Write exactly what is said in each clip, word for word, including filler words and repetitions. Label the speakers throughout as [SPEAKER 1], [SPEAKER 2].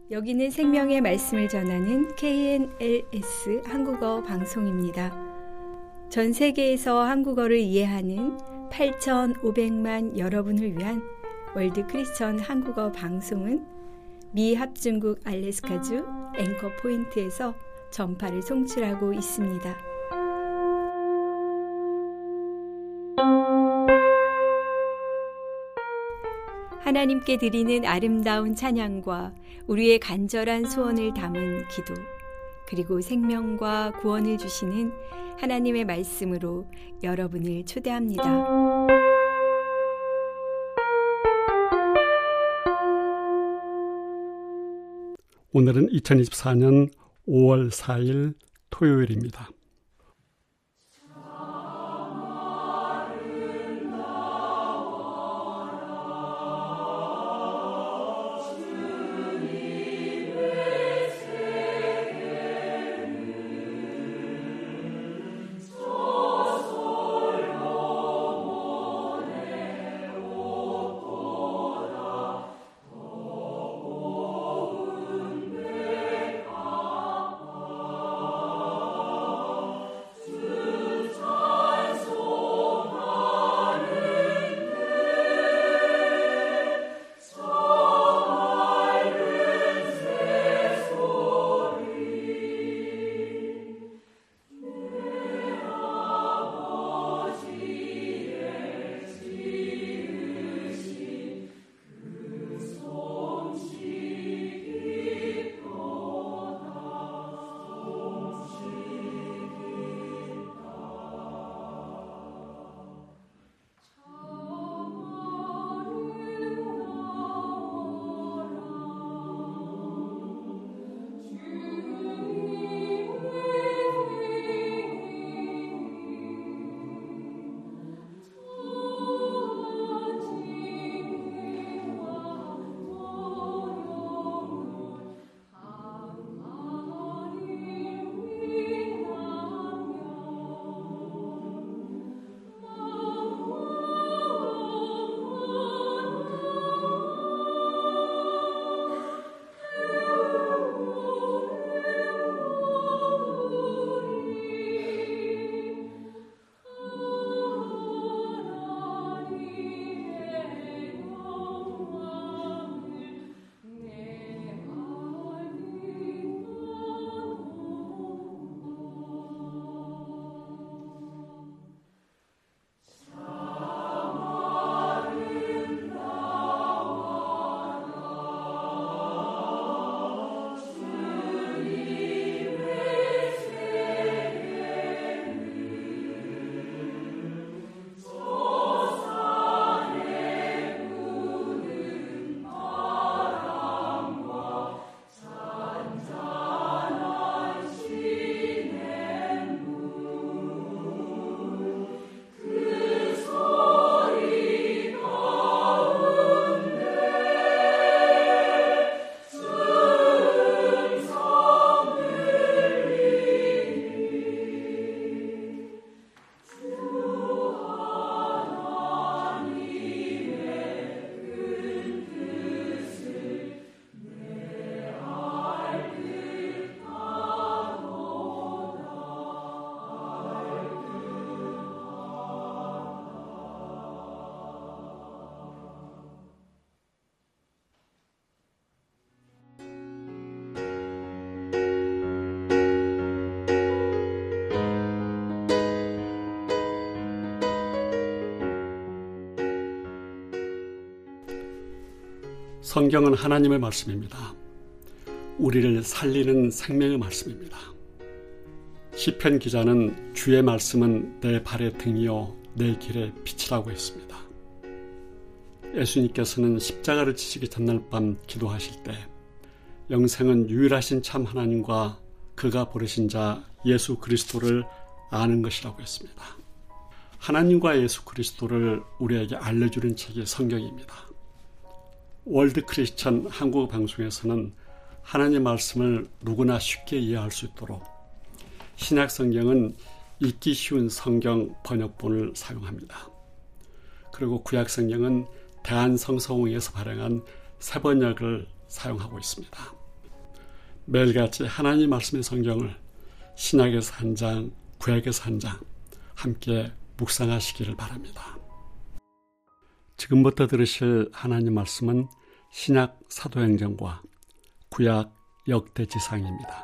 [SPEAKER 1] 여기는 생명의 말씀을 전하는 케이엔엘에스 한국어 방송입니다. 전 세계에서 한국어를 이해하는 팔천오백만 여러분을 위한 월드 크리스천 한국어 방송은 미 합중국 알래스카주 앵커 포인트에서 전파를 송출하고 있습니다. 하나님께 드리는 아름다운 찬양과 우리의 간절한 소원을 담은 기도, 그리고 생명과 구원을 주시는 하나님의 말씀으로 여러분을 초대합니다.
[SPEAKER 2] 오늘은 이천이십사 년 오월 사일 토요일입니다. 성경은 하나님의 말씀입니다. 우리를 살리는 생명의 말씀입니다. 시편 기자는 주의 말씀은 내 발의 등이요 내 길의 빛이라고 했습니다. 예수님께서는 십자가를 지시기 전날 밤 기도하실 때 영생은 유일하신 참 하나님과 그가 보내신 자 예수 그리스도를 아는 것이라고 했습니다. 하나님과 예수 그리스도를 우리에게 알려주는 책이 성경입니다. 월드 크리스천 한국어 방송에서는 하나님의 말씀을 누구나 쉽게 이해할 수 있도록 신약 성경은 읽기 쉬운 성경 번역본을 사용합니다. 그리고 구약 성경은 대한성서공회에서 발행한 새 번역을 사용하고 있습니다. 매일같이 하나님 말씀의 성경을 신약에서 한 장, 구약에서 한 장 함께 묵상하시기를 바랍니다. 지금부터 들으실 하나님 말씀은 신약 사도행전과 구약 역대지상입니다.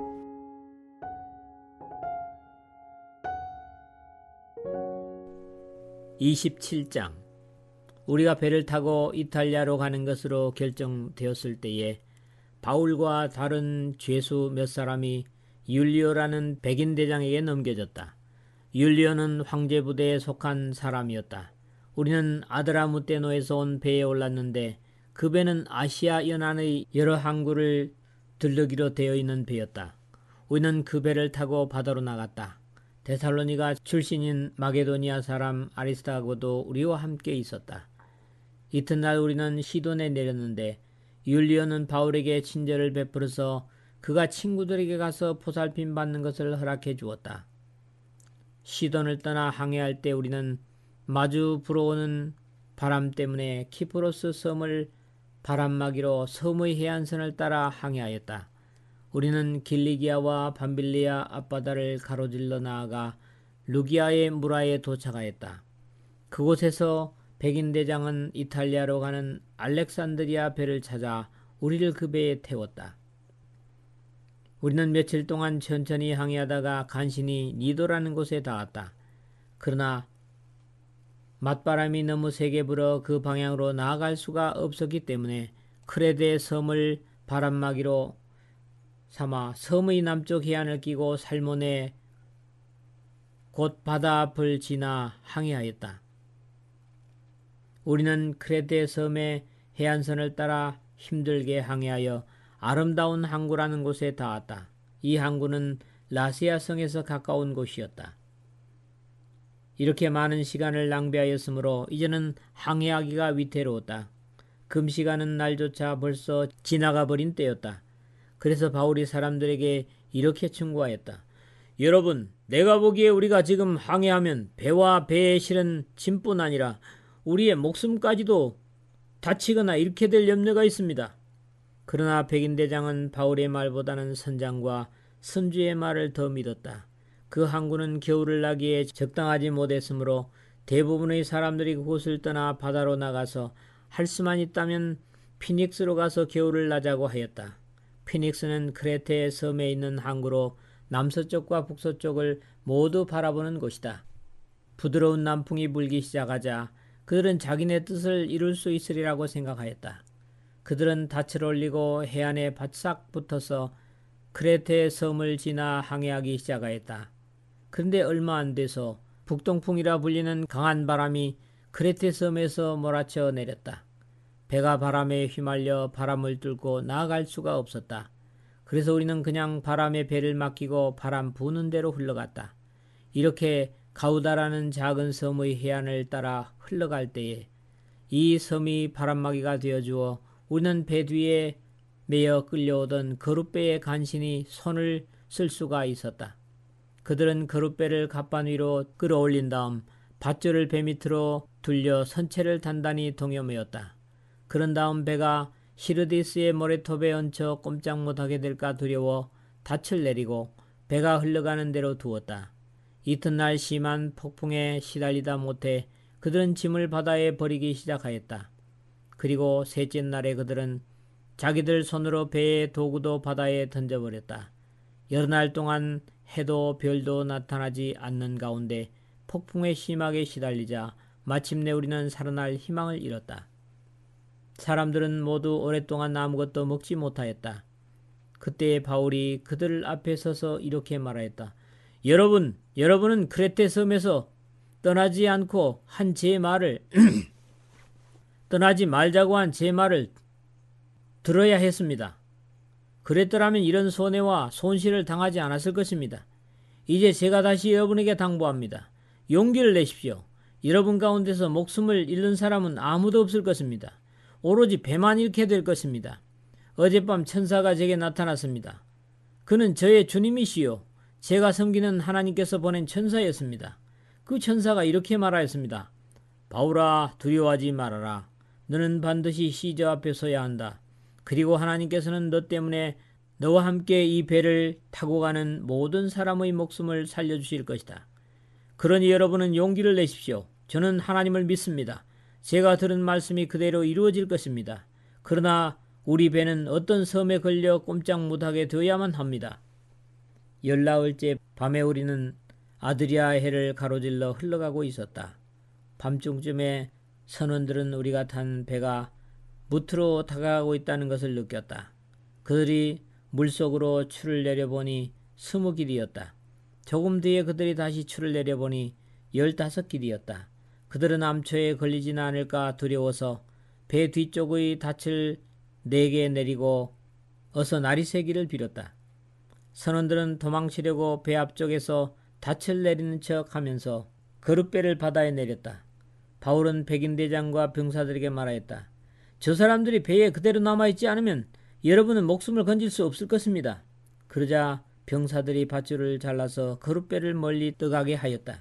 [SPEAKER 3] 이십칠 장. 우리가 배를 타고 이탈리아로 가는 것으로 결정되었을 때에 바울과 다른 죄수 몇 사람이 율리오라는 백인 대장에게 넘겨졌다. 율리오는 황제 부대에 속한 사람이었다. 우리는 아드라무테노에서 온 배에 올랐는데 그 배는 아시아 연안의 여러 항구를 들르기로 되어 있는 배였다. 우리는 그 배를 타고 바다로 나갔다. 데살로니가 출신인 마게도니아 사람 아리스타고도 우리와 함께 있었다. 이튿날 우리는 시돈에 내렸는데 율리오는 바울에게 친절을 베풀어서 그가 친구들에게 가서 보살핌 받는 것을 허락해 주었다. 시돈을 떠나 항해할 때 우리는 마주 불어오는 바람 때문에 키프로스 섬을 바람막이로 섬의 해안선을 따라 항해하였다. 우리는 길리기아와 밤빌리아 앞바다를 가로질러 나아가 루기아의 무라에 도착하였다. 그곳에서 백인 대장은 이탈리아로 가는 알렉산드리아 배를 찾아 우리를 그 배에 태웠다. 우리는 며칠 동안 천천히 항해하다가 간신히 니도라는 곳에 닿았다. 그러나 맞바람이 너무 세게 불어 그 방향으로 나아갈 수가 없었기 때문에 크레데 섬을 바람막이로 삼아 섬의 남쪽 해안을 끼고 살모네 곧 바다 앞을 지나 항해하였다. 우리는 크레데 섬의 해안선을 따라 힘들게 항해하여 아름다운 항구라는 곳에 닿았다. 이 항구는 라시아 성에서 가까운 곳이었다. 이렇게 많은 시간을 낭비하였으므로 이제는 항해하기가 위태로웠다. 금시가는 날조차 벌써 지나가 버린 때였다. 그래서 바울이 사람들에게 이렇게 충고하였다. 여러분, 내가 보기에 우리가 지금 항해하면 배와 배에 실은 짐뿐 아니라 우리의 목숨까지도 다치거나 잃게 될 염려가 있습니다. 그러나 백인대장은 바울의 말보다는 선장과 선주의 말을 더 믿었다. 그 항구는 겨울을 나기에 적당하지 못했으므로 대부분의 사람들이 그곳을 떠나 바다로 나가서 할 수만 있다면 피닉스로 가서 겨울을 나자고 하였다. 피닉스는 크레테 섬에 있는 항구로 남서쪽과 북서쪽을 모두 바라보는 곳이다. 부드러운 남풍이 불기 시작하자 그들은 자기네 뜻을 이룰 수 있으리라고 생각하였다. 그들은 닻을 올리고 해안에 바싹 붙어서 크레테 섬을 지나 항해하기 시작하였다. 그런데 얼마 안 돼서 북동풍이라 불리는 강한 바람이 크레테 섬에서 몰아쳐 내렸다. 배가 바람에 휘말려 바람을 뚫고 나아갈 수가 없었다. 그래서 우리는 그냥 바람에 배를 맡기고 바람 부는 대로 흘러갔다. 이렇게 가우다라는 작은 섬의 해안을 따라 흘러갈 때에 이 섬이 바람막이가 되어주어 우리는 배 뒤에 매여 끌려오던 거룻배에 간신히 손을 쓸 수가 있었다. 그들은 거룻배를 갑반 위로 끌어올린 다음 밧줄을 배 밑으로 둘려 선체를 단단히 동여매었다. 그런 다음 배가 히르디스의 모래톱에 얹혀 꼼짝 못하게 될까 두려워 닻을 내리고 배가 흘러가는 대로 두었다. 이튿날 심한 폭풍에 시달리다 못해 그들은 짐을 바다에 버리기 시작하였다. 그리고 셋째 날에 그들은 자기들 손으로 배의 도구도 바다에 던져버렸다. 여러 날 동안 해도 별도 나타나지 않는 가운데 폭풍에 심하게 시달리자 마침내 우리는 살아날 희망을 잃었다. 사람들은 모두 오랫동안 아무것도 먹지 못하였다. 그때 바울이 그들 앞에 서서 이렇게 말하였다. 여러분, 여러분은 크레테 섬에서 떠나지 않고 한 제 말을 떠나지 말자고 한 제 말을 들어야 했습니다. 그랬더라면 이런 손해와 손실을 당하지 않았을 것입니다. 이제 제가 다시 여러분에게 당부합니다. 용기를 내십시오. 여러분 가운데서 목숨을 잃는 사람은 아무도 없을 것입니다. 오로지 배만 잃게 될 것입니다. 어젯밤 천사가 제게 나타났습니다. 그는 저의 주님이시요 제가 섬기는 하나님께서 보낸 천사였습니다. 그 천사가 이렇게 말하였습니다. 바울아, 두려워하지 말아라. 너는 반드시 시저 앞에 서야 한다. 그리고 하나님께서는 너 때문에 너와 함께 이 배를 타고 가는 모든 사람의 목숨을 살려주실 것이다. 그러니 여러분은 용기를 내십시오. 저는 하나님을 믿습니다. 제가 들은 말씀이 그대로 이루어질 것입니다. 그러나 우리 배는 어떤 섬에 걸려 꼼짝 못하게 되어야만 합니다. 열나흘째 밤에 우리는 아드리아 해를 가로질러 흘러가고 있었다. 밤중쯤에 선원들은 우리가 탄 배가 무트로 다가가고 있다는 것을 느꼈다. 그들이 물속으로 추를 내려보니 스무 길이었다. 조금 뒤에 그들이 다시 추를 내려보니 열다섯 길이었다. 그들은 암초에 걸리지는 않을까 두려워서 배 뒤쪽의 닻을 네 개 내리고 어서 날이 새기를 빌었다. 선원들은 도망치려고 배 앞쪽에서 닻을 내리는 척 하면서 거룻배를 바다에 내렸다. 바울은 백인대장과 병사들에게 말하였다. 저 사람들이 배에 그대로 남아있지 않으면 여러분은 목숨을 건질 수 없을 것입니다. 그러자 병사들이 밧줄을 잘라서 거룻배를 멀리 떠가게 하였다.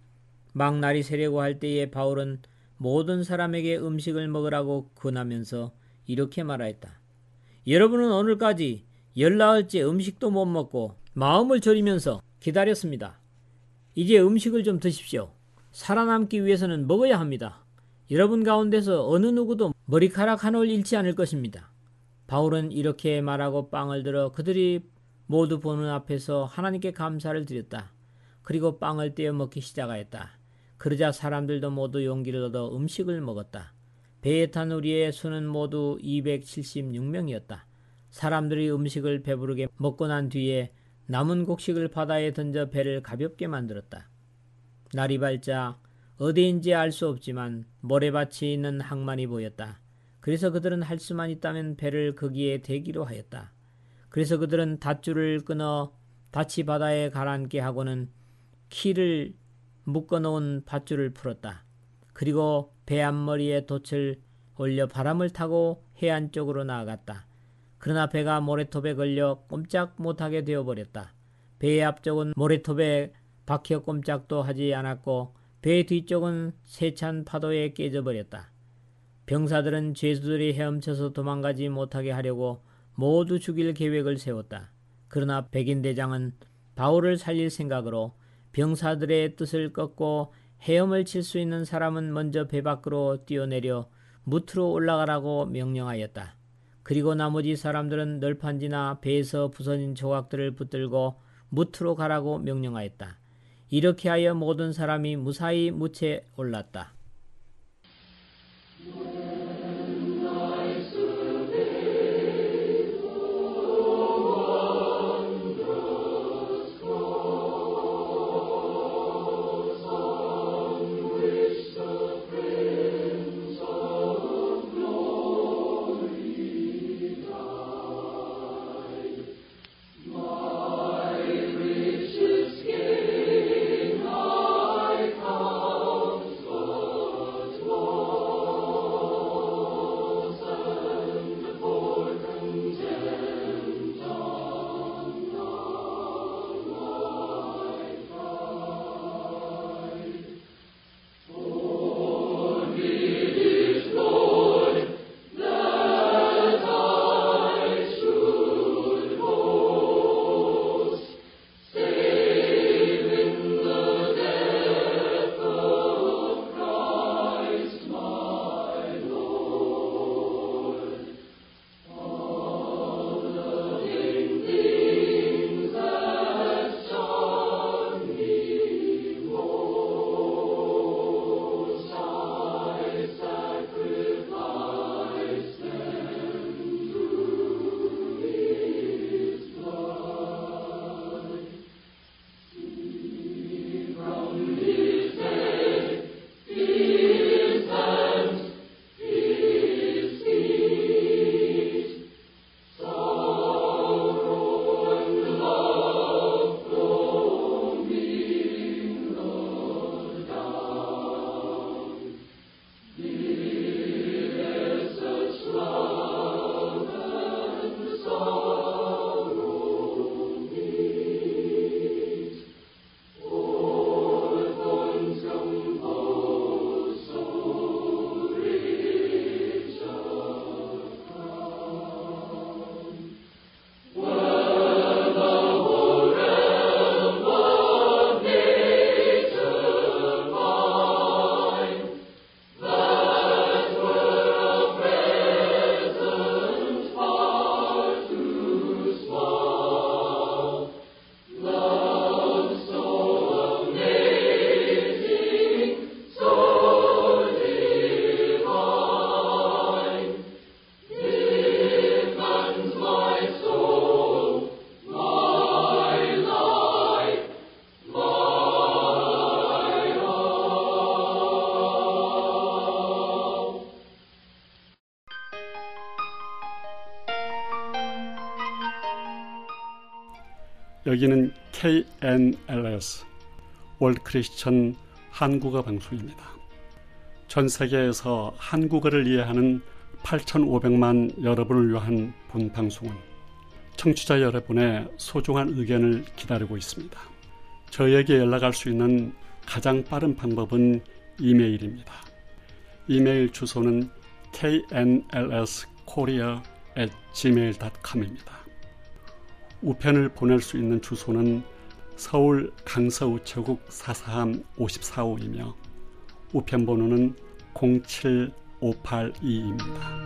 [SPEAKER 3] 막 날이 새려고 할 때에 바울은 모든 사람에게 음식을 먹으라고 권하면서 이렇게 말하였다. 여러분은 오늘까지 열나흘째 음식도 못 먹고 마음을 졸이면서 기다렸습니다. 이제 음식을 좀 드십시오. 살아남기 위해서는 먹어야 합니다. 여러분 가운데서 어느 누구도 머리카락 한 올 잃지 않을 것입니다. 바울은 이렇게 말하고 빵을 들어 그들이 모두 보는 앞에서 하나님께 감사를 드렸다. 그리고 빵을 떼어 먹기 시작하였다. 그러자 사람들도 모두 용기를 얻어 음식을 먹었다. 배에 탄 우리의 수는 모두 이백칠십육 명이었다. 사람들이 음식을 배부르게 먹고 난 뒤에 남은 곡식을 바다에 던져 배를 가볍게 만들었다. 날이 밝자 어디인지 알 수 없지만 모래밭이 있는 항만이 보였다. 그래서 그들은 할 수만 있다면 배를 거기에 대기로 하였다. 그래서 그들은 닷줄을 끊어 닻이 바다에 가라앉게 하고는 키를 묶어놓은 밧줄을 풀었다. 그리고 배 앞머리에 돛을 올려 바람을 타고 해안 쪽으로 나아갔다. 그러나 배가 모래톱에 걸려 꼼짝 못하게 되어버렸다. 배의 앞쪽은 모래톱에 박혀 꼼짝도 하지 않았고 배 뒤쪽은 세찬 파도에 깨져버렸다. 병사들은 죄수들이 헤엄쳐서 도망가지 못하게 하려고 모두 죽일 계획을 세웠다. 그러나 백인대장은 바울을 살릴 생각으로 병사들의 뜻을 꺾고 헤엄을 칠 수 있는 사람은 먼저 배 밖으로 뛰어내려 무트로 올라가라고 명령하였다. 그리고 나머지 사람들은 널판지나 배에서 부서진 조각들을 붙들고 무트로 가라고 명령하였다. 이렇게 하여 모든 사람이 무사히 무트에 올랐다.
[SPEAKER 4] Oh
[SPEAKER 2] 여기는 케이 엔 엘 에스 월드 크리스천 한국어 방송입니다. 전 세계에서 한국어를 이해하는 팔천오백만 여러분을 위한 본 방송은 청취자 여러분의 소중한 의견을 기다리고 있습니다. 저에게 연락할 수 있는 가장 빠른 방법은 이메일입니다. 이메일 주소는 케이 엔 엘 에스 코리아 앳 지메일 닷 컴입니다. 우편을 보낼 수 있는 주소는 서울 강서우체국 사사함 오십사 호이며 우편 번호는 공칠오팔이입니다.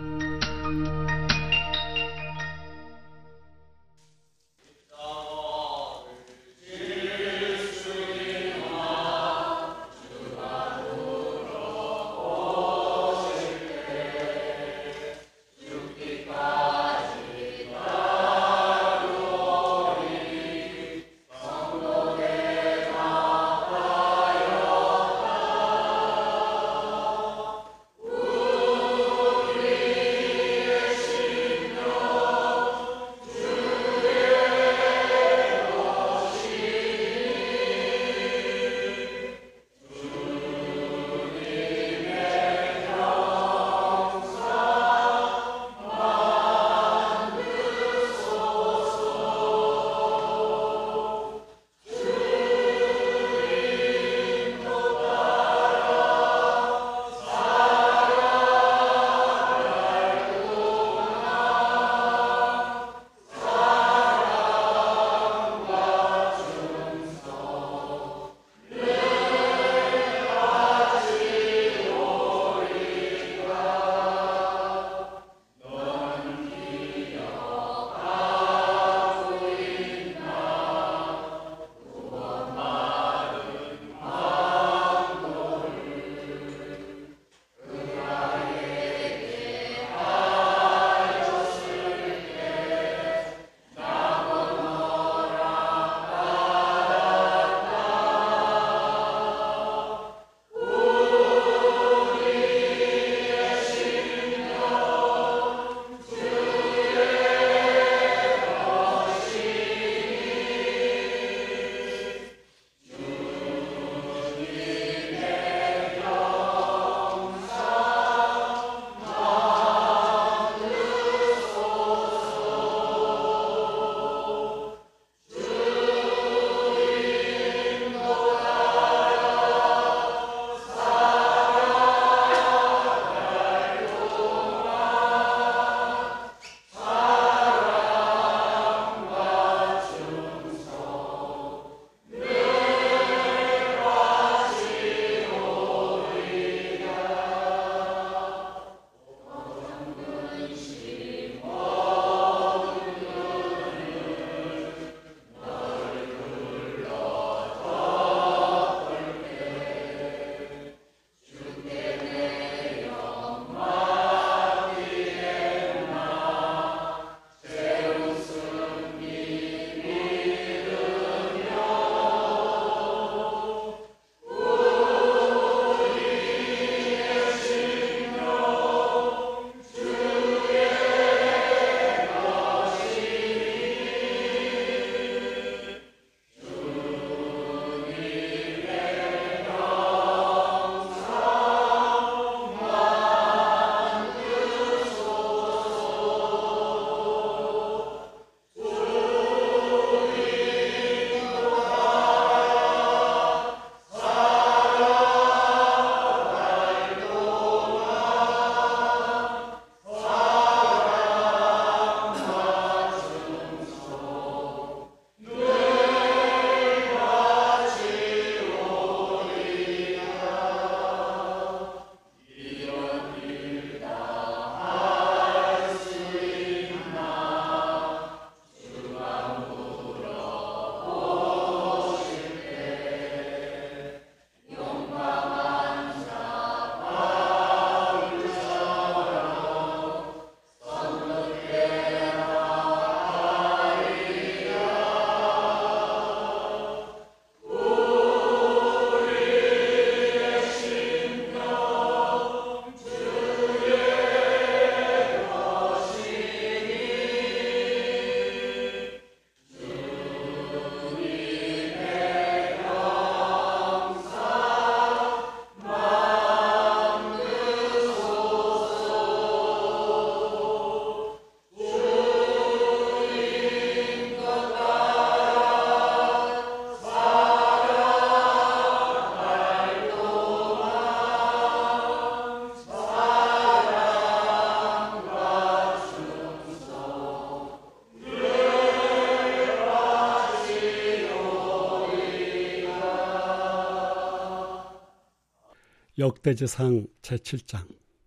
[SPEAKER 2] 역대지상 제칠 장.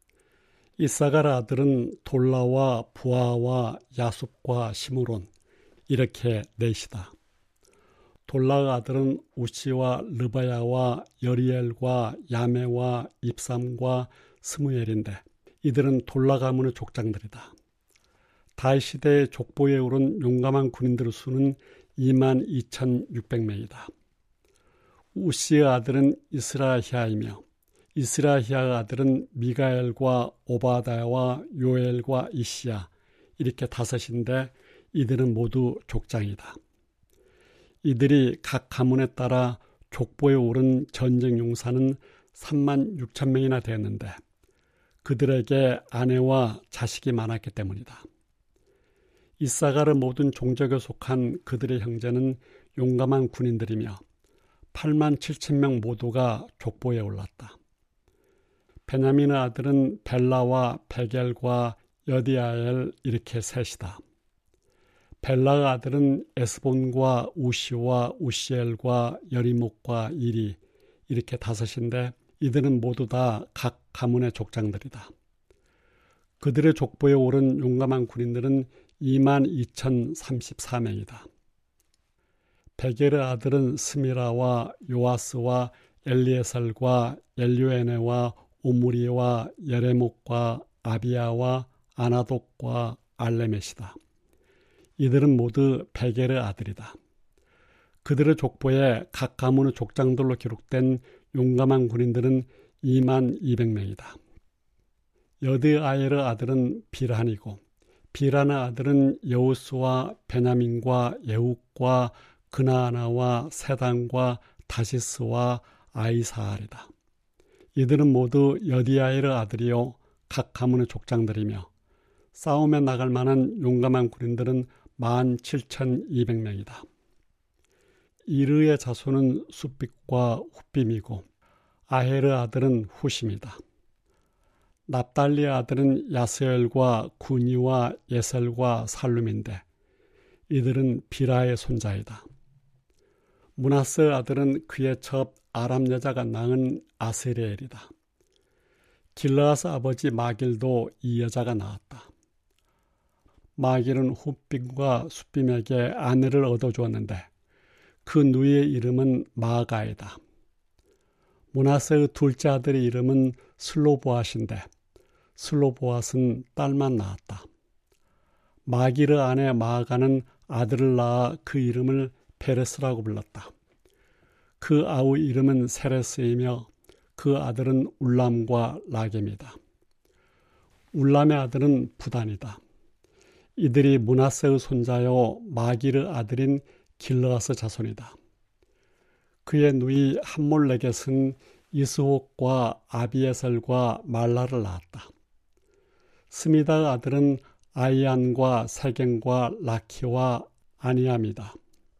[SPEAKER 2] 이사갈 아들은 돌라와 부하와 야숲과 시므론 이렇게 넷이다. 돌라 아들은 우시와 르바야와 여리엘과 야메와 입삼과 스무엘인데 이들은 돌라 가문의 족장들이다. 다윗 시대의 족보에 오른 용감한 군인들의 수는 이만 이천육백 명이다. 우시의 아들은 이스라히야이며 이스라히야의 아들은 미가엘과 오바다와 요엘과 이시야 이렇게 다섯인데 이들은 모두 족장이다. 이들이 각 가문에 따라 족보에 오른 전쟁 용사는 삼만 육천 명이나 되었는데 그들에게 아내와 자식이 많았기 때문이다. 이사갈의 모든 종족에 속한 그들의 형제는 용감한 군인들이며 팔만 칠천 명 모두가 족보에 올랐다. 베냐민의 아들은 벨라와 베겔과 여디아엘 이렇게 셋이다. 벨라의 아들은 에스본과 우시와 우시엘과 여리목과 이리 이렇게 다섯인데 이들은 모두 다 각 가문의 족장들이다. 그들의 족보에 오른 용감한 군인들은 이만 이천삼십사 명이다. 베겔의 아들은 스미라와 요아스와 엘리에살과 엘류에네와 오므리와 예레목과 아비야와 아나독과 알레멧이다. 이들은 모두 베겔의 아들이다. 그들의 족보에 각 가문의 족장들로 기록된 용감한 군인들은 이만 이백 명이다. 여드아엘의 아들은 비란이고 비란의 아들은 여우스와 베냐민과 예욱과 그나아나와 세단과 다시스와 아이사알이다. 이들은 모두 여디아엘의 아들이요 각 가문의 족장들이며 싸움에 나갈 만한 용감한 군인들은 만 칠천이백 명이다. 이르의 자손은 숫빛과 훗빔이고 아헬의 아들은 후심이다. 납달리의 아들은 야스엘과 구니와 예셀과 살룸인데 이들은 비라의 손자이다. 므낫세의 아들은 그의 첩 아람 여자가 낳은 아스리엘이다. 길르앗의 아버지 마길도 이 여자가 낳았다. 마길은 훗빔과 숫빔에게 아내를 얻어주었는데 그 누이의 이름은 마아가이다. 므낫세의 둘째 아들의 이름은 슬로보앗인데 슬로보앗은 딸만 낳았다. 마길의 아내 마아가는 아들을 낳아 그 이름을 페레스라고 불렀다. 그 아우 이름은 세레스이며 그 아들은 울람과 라겜이다. 울람의 아들은 부단이다. 이들이 므낫세의 손자요 마길의 아들인 길르앗의 자손이다. 그의 누이 함몰레겟은 이스옥과 아비에셀과 말라를 낳았다. 스미다의 아들은 아이안과 세겐과 라키와 아니암이다.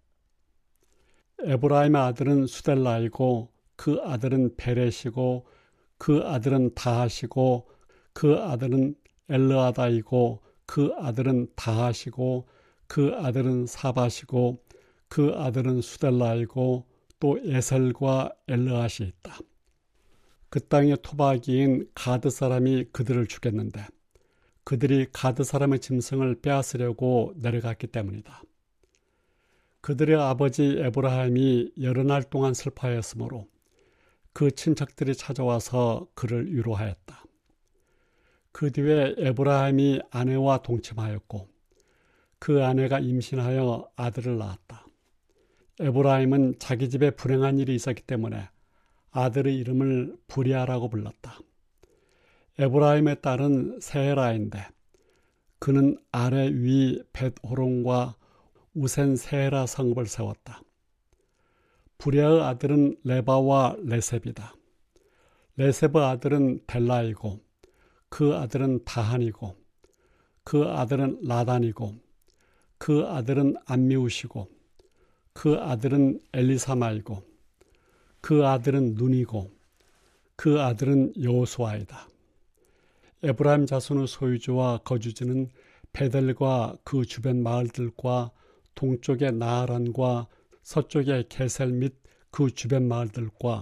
[SPEAKER 2] 에브라임의 아들은 수델라이고 그 아들은 베렛이고 그 아들은 다하시고 그 아들은 엘르아다이고 그 아들은 다하시고 그 아들은 사바시고 그 아들은 수델라이고 또 에셀과 엘르앗이 있다. 그 땅의 토박이인 가드 사람이 그들을 죽였는데 그들이 가드 사람의 짐승을 빼앗으려고 내려갔기 때문이다. 그들의 아버지 에브라임이 여러 날 동안 슬퍼하였으므로 그 친척들이 찾아와서 그를 위로하였다. 그 뒤에 에브라임이 아내와 동침하였고 그 아내가 임신하여 아들을 낳았다. 에브라임은 자기 집에 불행한 일이 있었기 때문에 아들의 이름을 브리아라고 불렀다. 에브라임의 딸은 세헤라인데 그는 아래 위 벳호론과 우센 세헤라 성읍을 세웠다. 브리아의 아들은 레바와 레셉이다. 레셉의 아들은 델라이고 그 아들은 다한이고 그 아들은 라단이고 그 아들은 암미우시고 그 아들은 엘리사마이고 그 아들은 눈이고 그 아들은 여호수아이다. 에브라임 자손의 소유주와 거주지는 베델과 그 주변 마을들과 동쪽의 나하란과 서쪽의 게셀 및 그 주변 마을들과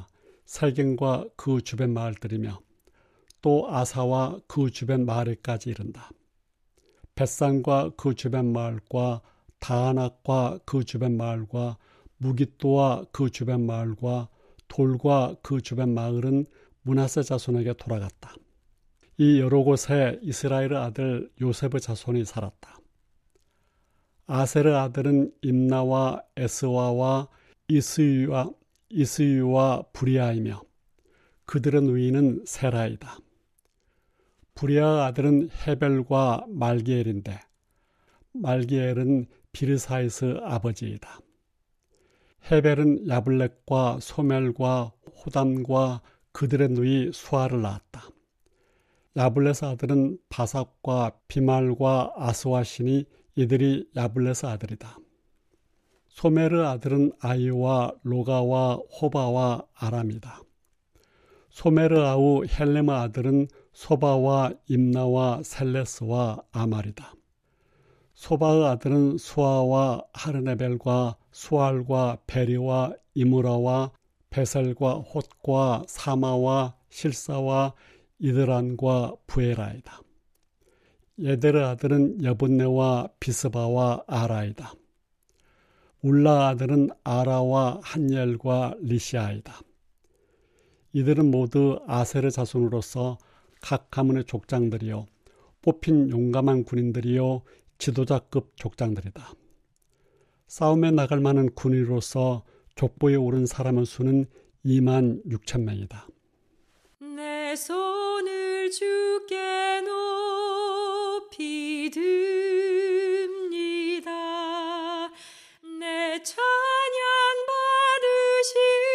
[SPEAKER 2] 세겜과 그 주변 마을들이며 또 아사와 그 주변 마을에까지 이른다. 벳산과 그 주변 마을과 다아낙과 그 주변 마을과 무깃도와 그 주변 마을과 돌과 그 주변 마을은 므낫세 자손에게 돌아갔다. 이 여러 곳에 이스라엘의 아들 요셉의 자손이 살았다. 아셀의 아들은 임나와 에스와와 이스유와, 이스유와 부리아이며 그들의 누이는 세라이다. 부리아의 아들은 헤벨과 말기엘인데 말기엘은 비르사이스 아버지이다. 헤벨은 야블렉과 소멜과 호담과 그들의 누이 수아를 낳았다. 야블렛의 아들은 바삭과 비말과 아스와시니 이들이 야블렛의 아들이다. 소멜의 아들은 아이와 로가와 호바와 아람이다. 소멜의 아우 헬렘의 아들은 소바와 임나와 셀레스와 아말이다. 소바의 아들은 수아와 하르네벨과 수알과 베리와 이무라와 베셀과 홑과 사마와 실사와 이드란과 부에라이다. 예델의 아들은 여분네와 비스바와 아라이다. 울라 아들은 아라와 한열과 리시아이다. 이들은 모두 아셀의 자손으로서 각 가문의 족장들이요 뽑힌 용감한 군인들이요 지도자급 족장들이다. 싸움에 나갈 만한 군인으로서 족보에 오른 사람의 수는 이만 육천 명이다.
[SPEAKER 4] 내 손을 주께 높이 듭니다. 내 찬양 받으실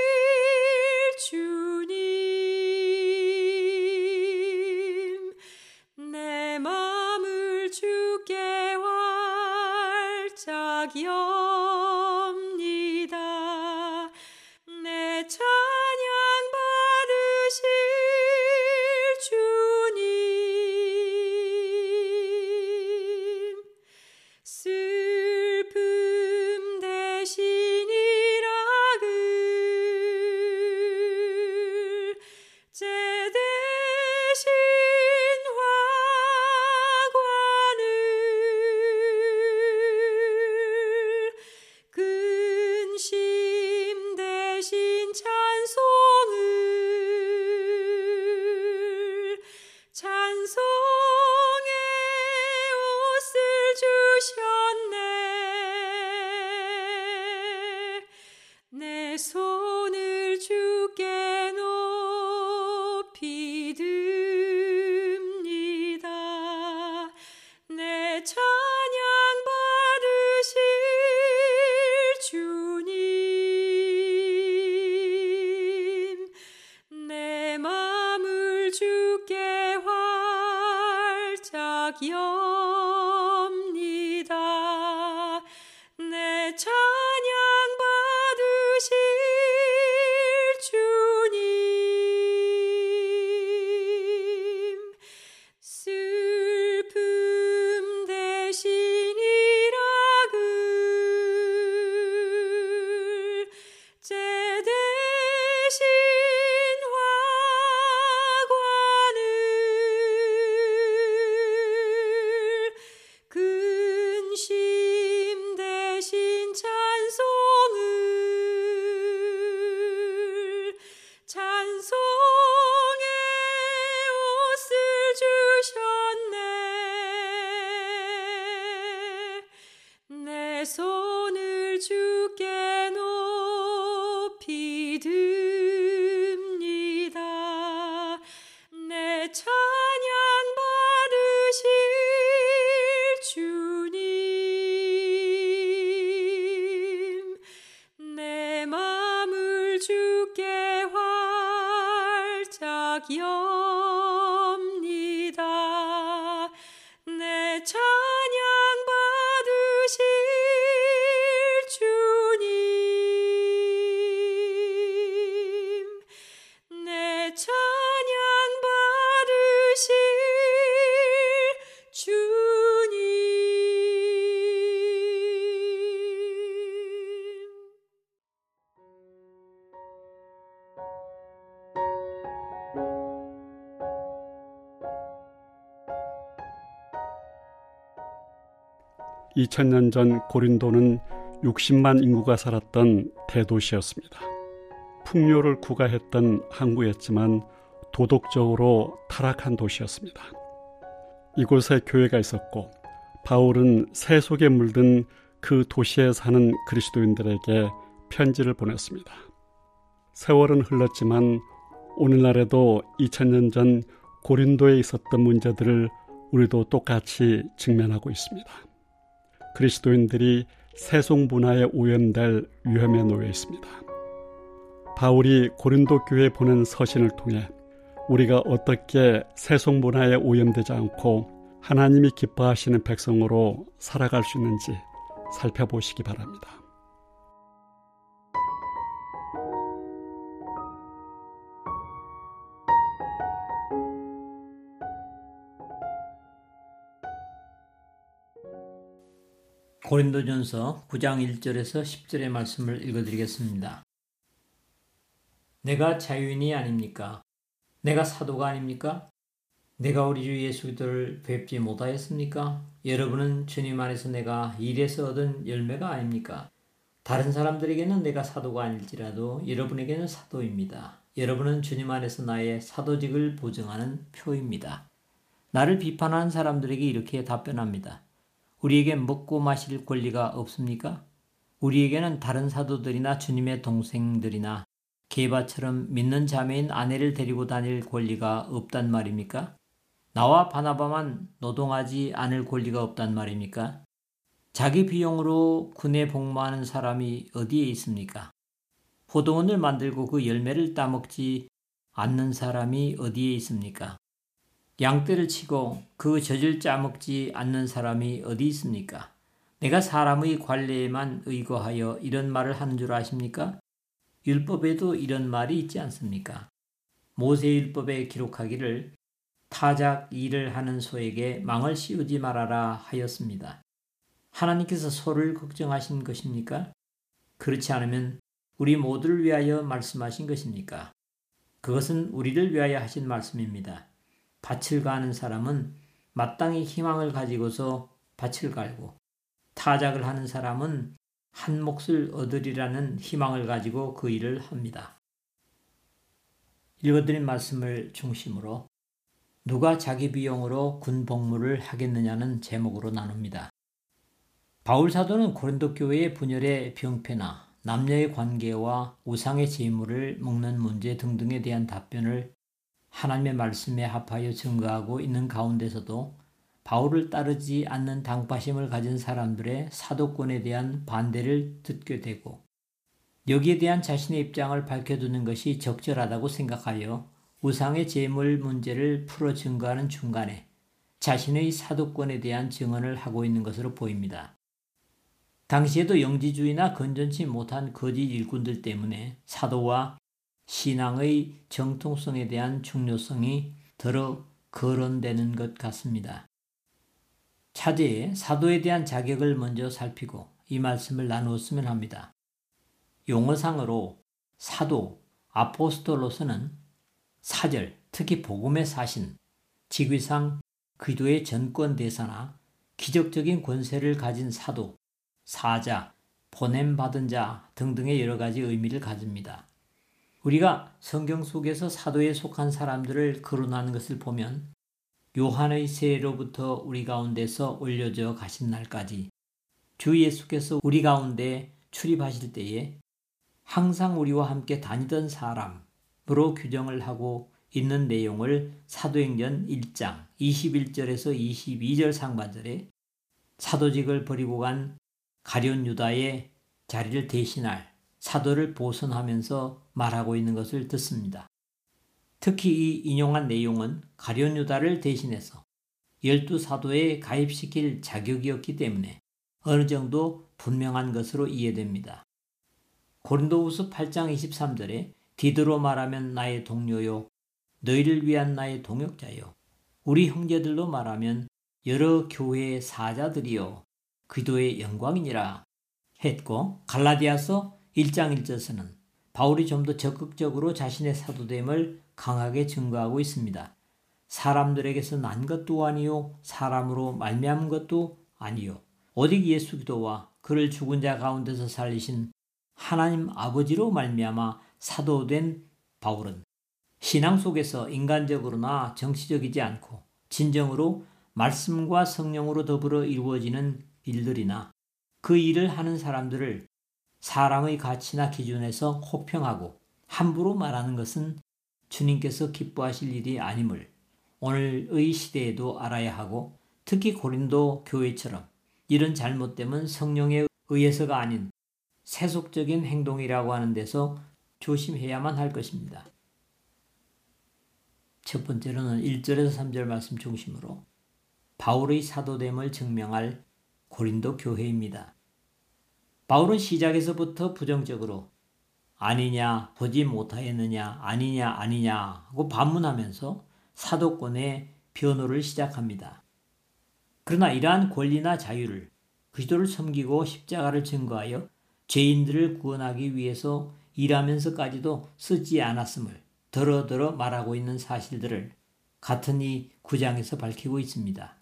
[SPEAKER 4] 주님, 내 마음을 주께 활짝 엽니다. 내 찬양 받으실 주님, 슬픔 대신이라 글, 제 대신 화관을, 근심 대신 찬송을, 찬송의 옷을 주셨네. 내 손을 주께 높이 듭니다. 내 찬양 받으실 주님, 내 마음을 주께 활짝 엽니다. 내 찬양 받으실 주님, 슬픔 대신이라 글, 제 대신 화관을, 근심 대신 찬송을, 찬송의 옷을 주셨네. 내 손을 주께 높이 듭니다. 내 찬양 받으실 주님, 내 마음을 주께 활짝 엽니다. 내 찬양 받으실 주님, 내 찬양 받으실 주님.
[SPEAKER 2] 이천 년 전 고린도는 육십만 인구가 살았던 대도시였습니다. 풍요를 구가했던 항구였지만 도덕적으로 타락한 도시였습니다. 이곳에 교회가 있었고 바울은 새 속에 물든 그 도시에 사는 그리스도인들에게 편지를 보냈습니다. 세월은 흘렀지만 오늘날에도 이천 년 전 고린도에 있었던 문제들을 우리도 똑같이 직면하고 있습니다. 그리스도인들이 세속 문화에 오염될 위험에 놓여 있습니다. 바울이 고린도 교회에 보낸 서신을 통해 우리가 어떻게 세속 문화에 오염되지 않고 하나님이 기뻐하시는 백성으로 살아갈 수 있는지 살펴보시기 바랍니다.
[SPEAKER 3] 고린도전서 구 장 일 절에서 십 절의 말씀을 읽어드리겠습니다. 내가 자유인이 아닙니까? 내가 사도가 아닙니까? 내가 우리 주 예수 그리스도를 뵙지 못하였습니까? 여러분은 주님 안에서 내가 일에서 얻은 열매가 아닙니까? 다른 사람들에게는 내가 사도가 아닐지라도 여러분에게는 사도입니다. 여러분은 주님 안에서 나의 사도직을 보증하는 표입니다. 나를 비판하는 사람들에게 이렇게 답변합니다. 우리에게 먹고 마실 권리가 없습니까? 우리에게는 다른 사도들이나 주님의 동생들이나 게바처럼 믿는 자매인 아내를 데리고 다닐 권리가 없단 말입니까? 나와 바나바만 노동하지 않을 권리가 없단 말입니까? 자기 비용으로 군에 복무하는 사람이 어디에 있습니까? 포도원을 만들고 그 열매를 따먹지 않는 사람이 어디에 있습니까? 양떼를 치고 그 젖을 짜먹지 않는 사람이 어디 있습니까? 내가 사람의 관례에만 의거하여 이런 말을 하는 줄 아십니까? 율법에도 이런 말이 있지 않습니까? 모세율법에 기록하기를 타작 일을 하는 소에게 망을 씌우지 말아라 하였습니다. 하나님께서 소를 걱정하신 것입니까? 그렇지 않으면 우리 모두를 위하여 말씀하신 것입니까? 그것은 우리를 위하여 하신 말씀입니다. 밭을 가는 사람은 마땅히 희망을 가지고서 밭을 갈고 타작을 하는 사람은 한 몫을 얻으리라는 희망을 가지고 그 일을 합니다. 읽어드린 말씀을 중심으로 누가 자기 비용으로 군 복무를 하겠느냐는 제목으로 나눕니다. 바울 사도는 고린도 교회의 분열의 병폐나 남녀의 관계와 우상의 제물을 먹는 문제 등등에 대한 답변을 하나님의 말씀에 합하여 증거하고 있는 가운데서도 바울을 따르지 않는 당파심을 가진 사람들의 사도권에 대한 반대를 듣게 되고 여기에 대한 자신의 입장을 밝혀두는 것이 적절하다고 생각하여 우상의 제물 문제를 풀어 증거하는 중간에 자신의 사도권에 대한 증언을 하고 있는 것으로 보입니다. 당시에도 영지주의나 건전치 못한 거짓 일꾼들 때문에 사도와 신앙의 정통성에 대한 중요성이 더러 거론되는 것 같습니다. 차제에 사도에 대한 자격을 먼저 살피고 이 말씀을 나누었으면 합니다. 용어상으로 사도, 아포스톨로서는 사절, 특히 복음의 사신, 직위상 기도의 전권대사나 기적적인 권세를 가진 사도, 사자, 보냄받은 자 등등의 여러 가지 의미를 가집니다. 우리가 성경 속에서 사도에 속한 사람들을 거론하는 것을 보면 요한의 세례로부터 우리 가운데서 올려져 가신 날까지 주 예수께서 우리 가운데 출입하실 때에 항상 우리와 함께 다니던 사람으로 규정을 하고 있는 내용을 사도행전 일 장 이십일 절에서 이십이 절 상반절에 사도직을 버리고 간 가룟 유다의 자리를 대신할 사도를 보선하면서 말하고 있는 것을 듣습니다. 특히 이 인용한 내용은 가룟 유다를 대신해서 열두 사도에 가입시킬 자격이었기 때문에 어느 정도 분명한 것으로 이해됩니다. 고린도후서 팔 장 이십삼 절에 디도로 말하면 나의 동료요 너희를 위한 나의 동역자요 우리 형제들로 말하면 여러 교회의 사자들이요 기도의 영광이니라 했고 갈라디아서 일 장 일 절에서는 바울이 좀 더 적극적으로 자신의 사도됨을 강하게 증거하고 있습니다. 사람들에게서 난 것도 아니요 사람으로 말미암은 것도 아니요 오직 예수 그리스도와 그를 죽은 자 가운데서 살리신 하나님 아버지로 말미암아 사도된 바울은 신앙 속에서 인간적으로나 정치적이지 않고 진정으로 말씀과 성령으로 더불어 이루어지는 일들이나 그 일을 하는 사람들을 사람의 가치나 기준에서 혹평하고 함부로 말하는 것은 주님께서 기뻐하실 일이 아님을 오늘의 시대에도 알아야 하고, 특히 고린도 교회처럼 이런 잘못됨은 성령에 의해서가 아닌 세속적인 행동이라고 하는 데서 조심해야만 할 것입니다. 첫 번째로는 일 절에서 삼 절 말씀 중심으로 바울의 사도됨을 증명할 고린도 교회입니다. 바울은 시작에서부터 부정적으로 아니냐, 보지 못하였느냐, 아니냐, 아니냐 하고 반문하면서 사도권의 변호를 시작합니다. 그러나 이러한 권리나 자유를 그리스도를 섬기고 십자가를 증거하여 죄인들을 구원하기 위해서 일하면서까지도 쓰지 않았음을 더러더러 말하고 있는 사실들을 같은 이 구 장에서 밝히고 있습니다.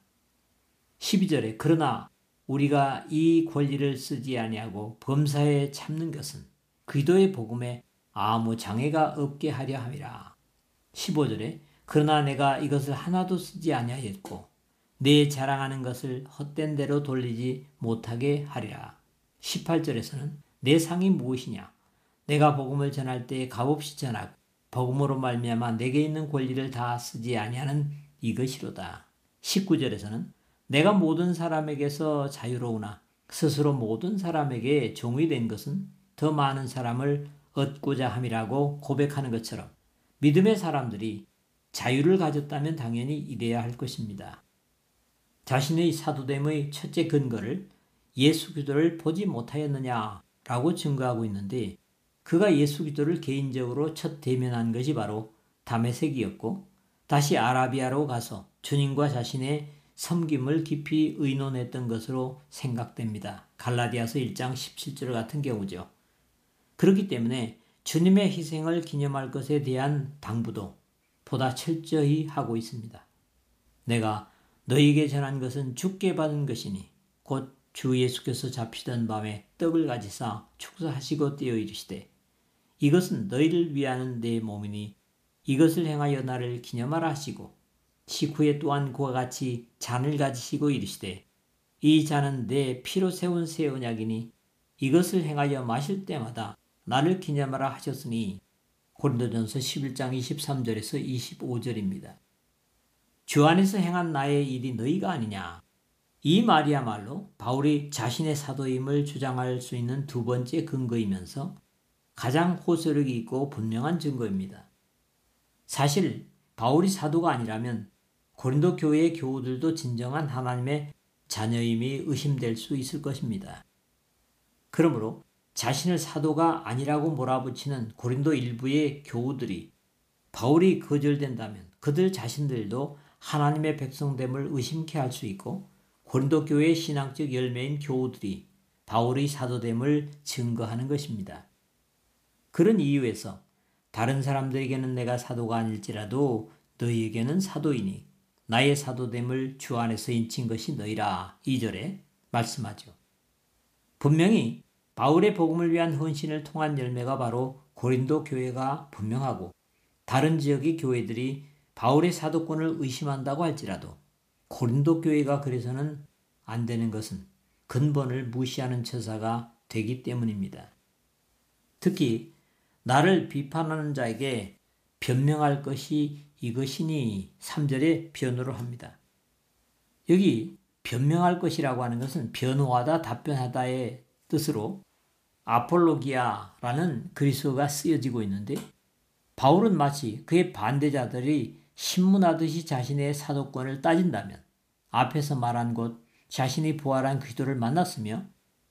[SPEAKER 3] 십이 절에 그러나 우리가 이 권리를 쓰지 아니하고 범사에 참는 것은 그리스도의 복음에 아무 장애가 없게 하려 함이라. 십오 절에 그러나 내가 이것을 하나도 쓰지 아니하였고 내 자랑하는 것을 헛된 대로 돌리지 못하게 하리라. 십팔 절에서는 내 상이 무엇이냐? 내가 복음을 전할 때 값없이 전하고 복음으로 말미암아 내게 있는 권리를 다 쓰지 아니하는 이것이로다. 십구 절에서는 내가 모든 사람에게서 자유로우나 스스로 모든 사람에게 종이 된 것은 더 많은 사람을 얻고자 함이라고 고백하는 것처럼 믿음의 사람들이 자유를 가졌다면 당연히 이래야 할 것입니다. 자신의 사도됨의 첫째 근거를 예수 그리스도를 보지 못하였느냐라고 증거하고 있는데, 그가 예수 그리스도를 개인적으로 첫 대면한 것이 바로 다메섹이었고 다시 아라비아로 가서 주님과 자신의 섬김을 깊이 의논했던 것으로 생각됩니다. 갈라디아서 일 장 십칠 절 같은 경우죠. 그렇기 때문에 주님의 희생을 기념할 것에 대한 당부도 보다 철저히 하고 있습니다. 내가 너희에게 전한 것은 주께 받은 것이니 곧 주 예수께서 잡히던 밤에 떡을 가지사 축사하시고 떼어 이르시되 이것은 너희를 위하는 내 몸이니 이것을 행하여 나를 기념하라 하시고 식후에 또한 그와 같이 잔을 가지시고 이르시되 이 잔은 내 피로 세운 새 언약이니 이것을 행하여 마실 때마다 나를 기념하라 하셨으니 고린도전서 십일 장 이십삼 절에서 이십오 절입니다. 주 안에서 행한 나의 일이 너희가 아니냐. 이 말이야말로 바울이 자신의 사도임을 주장할 수 있는 두 번째 근거이면서 가장 호소력이 있고 분명한 증거입니다. 사실 바울이 사도가 아니라면 고린도 교회의 교우들도 진정한 하나님의 자녀임이 의심될 수 있을 것입니다. 그러므로 자신을 사도가 아니라고 몰아붙이는 고린도 일부의 교우들이 바울이 거절된다면 그들 자신들도 하나님의 백성됨을 의심케 할 수 있고, 고린도 교회의 신앙적 열매인 교우들이 바울의 사도됨을 증거하는 것입니다. 그런 이유에서 다른 사람들에게는 내가 사도가 아닐지라도 너희에게는 사도이니 나의 사도됨을 주 안에서 인친 것이 너희라. 이 절에 말씀하죠. 분명히 바울의 복음을 위한 헌신을 통한 열매가 바로 고린도 교회가 분명하고, 다른 지역의 교회들이 바울의 사도권을 의심한다고 할지라도 고린도 교회가 그래서는 안 되는 것은 근본을 무시하는 처사가 되기 때문입니다. 특히 나를 비판하는 자에게 변명할 것이 이것이니 삼 절에 변호를 합니다. 여기 변명할 것이라고 하는 것은 변호하다, 답변하다의 뜻으로 아폴로기아라는 그리스어가 쓰여지고 있는데, 바울은 마치 그의 반대자들이 신문하듯이 자신의 사도권을 따진다면 앞에서 말한 곳 자신이 부활한 그리스도를 만났으며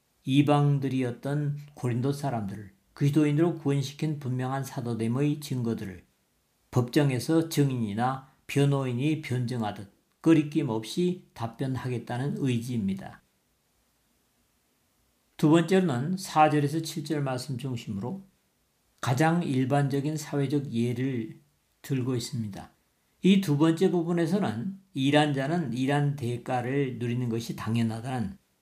[SPEAKER 3] 이방들이었던 고린도 사람들을 그리스도인으로 구원시킨 분명한 사도됨의 증거들을 법정에서 증인이나 변호인이 변증하듯 거리낌 없이 답변하겠다는 의지입니다. 두 번째로는 사 절에서 칠 절 말씀 중심으로 가장 일반적인 사회적 예를 들고 있습니다. 이 두 번째 부분에서는 일한 자는 일한 대가를 누리는 것이 당연하다는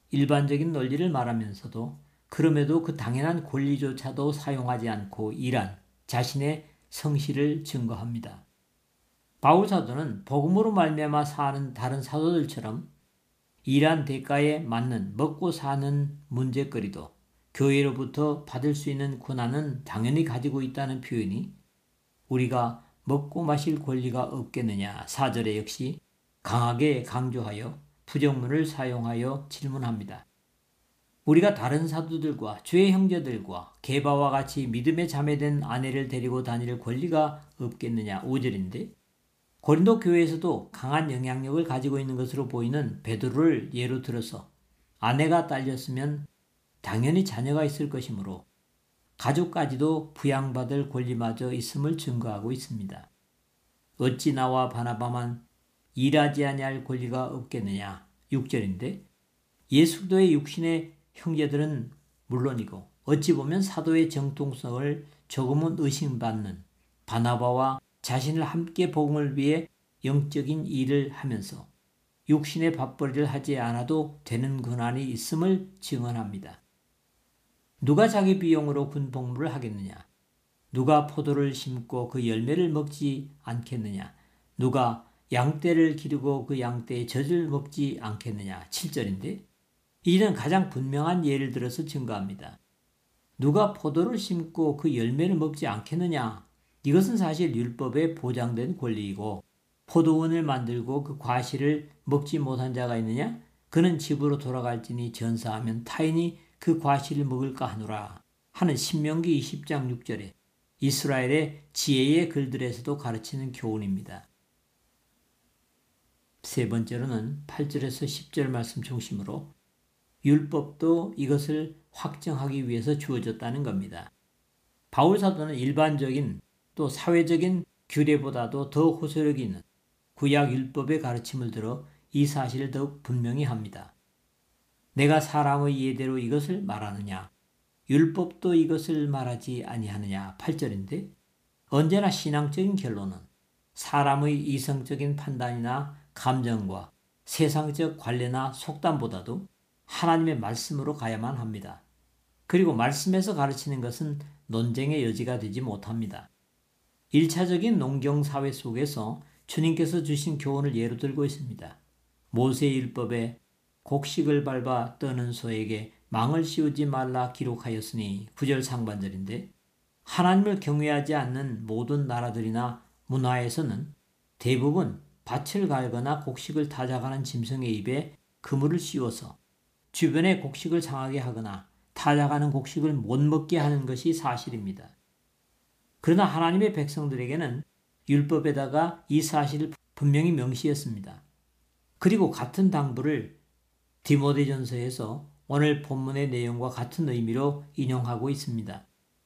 [SPEAKER 3] 일반적인 논리를 말하면서도 그럼에도 그 당연한 권리조차도 사용하지 않고 일한 자신의 성실을 증거합니다. 바울 사도는 복음으로 말미암아 사는 다른 사도들처럼 일한 대가에 맞는 먹고 사는 문제거리도 교회로부터 받을 수 있는 고난은 당연히 가지고 있다는 표현이 우리가 먹고 마실 권리가 없겠느냐 사 절에 역시 강하게 강조하여 부정문을 사용하여 질문합니다. 우리가 다른 사도들과 주의 형제들과 게바와 같이 믿음에 자매된 아내를 데리고 다닐 권리가 없겠느냐 오 절인데 고린도 교회에서도 강한 영향력을 가지고 있는 것으로 보이는 베드로를 예로 들어서 아내가 딸렸으면 당연히 자녀가 있을 것이므로 가족까지도 부양받을 권리마저 있음을 증거하고 있습니다. 어찌 나와 바나바만 일하지 아니할 권리가 없겠느냐 육 절인데 예수도의 육신의 형제들은 물론이고 어찌 보면 사도의 정통성을 조금은 의심받는 바나바와 자신을 함께 복음을 위해 영적인 일을 하면서 육신의 밥벌이를 하지 않아도 되는 권한이 있음을 증언합니다. 누가 자기 비용으로 군복무를 하겠느냐? 누가 포도를 심고 그 열매를 먹지 않겠느냐? 누가 양떼를 기르고 그 양떼의 젖을 먹지 않겠느냐? 칠 절인데 이는 가장 분명한 예를 들어서 증거합니다. 누가 포도를 심고 그 열매를 먹지 않겠느냐? 이것은 사실 율법에 보장된 권리이고 포도원을 만들고 그 과실을 먹지 못한 자가 있느냐? 그는 집으로 돌아갈지니 전사하면 타인이 그 과실을 먹을까 하노라 하는 신명기 이십 장 육 절에 이스라엘의 지혜의 글들에서도 가르치는 교훈입니다. 세 번째로는 팔 절에서 십 절 말씀 중심으로 율법도 이것을 확정하기 위해서 주어졌다는 겁니다. 바울 사도는 일반적인 또 사회적인 규례보다도 더 호소력이 있는 구약 율법의 가르침을 들어 이 사실을 더욱 분명히 합니다. 내가 사람의 예대로 이것을 말하느냐? 율법도 이것을 말하지 아니하느냐? 팔 절인데 언제나 신앙적인 결론은 사람의 이성적인 판단이나 감정과 세상적 관례나 속담보다도 하나님의 말씀으로 가야만 합니다. 그리고 말씀에서 가르치는 것은 논쟁의 여지가 되지 못합니다. 일차적인 농경사회 속에서 주님께서 주신 교훈을 예로 들고 있습니다. 모세의 율법에 곡식을 밟아 떠는 소에게 망을 씌우지 말라 기록하였으니 구 절 상반절인데 하나님을 경외하지 않는 모든 나라들이나 문화에서는 대부분 밭을 갈거나 곡식을 타작하는 짐승의 입에 그물을 씌워서 주변에 곡식을 상하게 하거나 타작하는 곡식을 못 먹게 하는 것이 사실입니다. 그러나 하나님의 백성들에게는 율법에다가 이 사실을 분명히 명시했습니다. 그리고 같은 당부를 디모데전서에서 오늘 본문의 내용과 같은 의미로 인용하고 있습니다.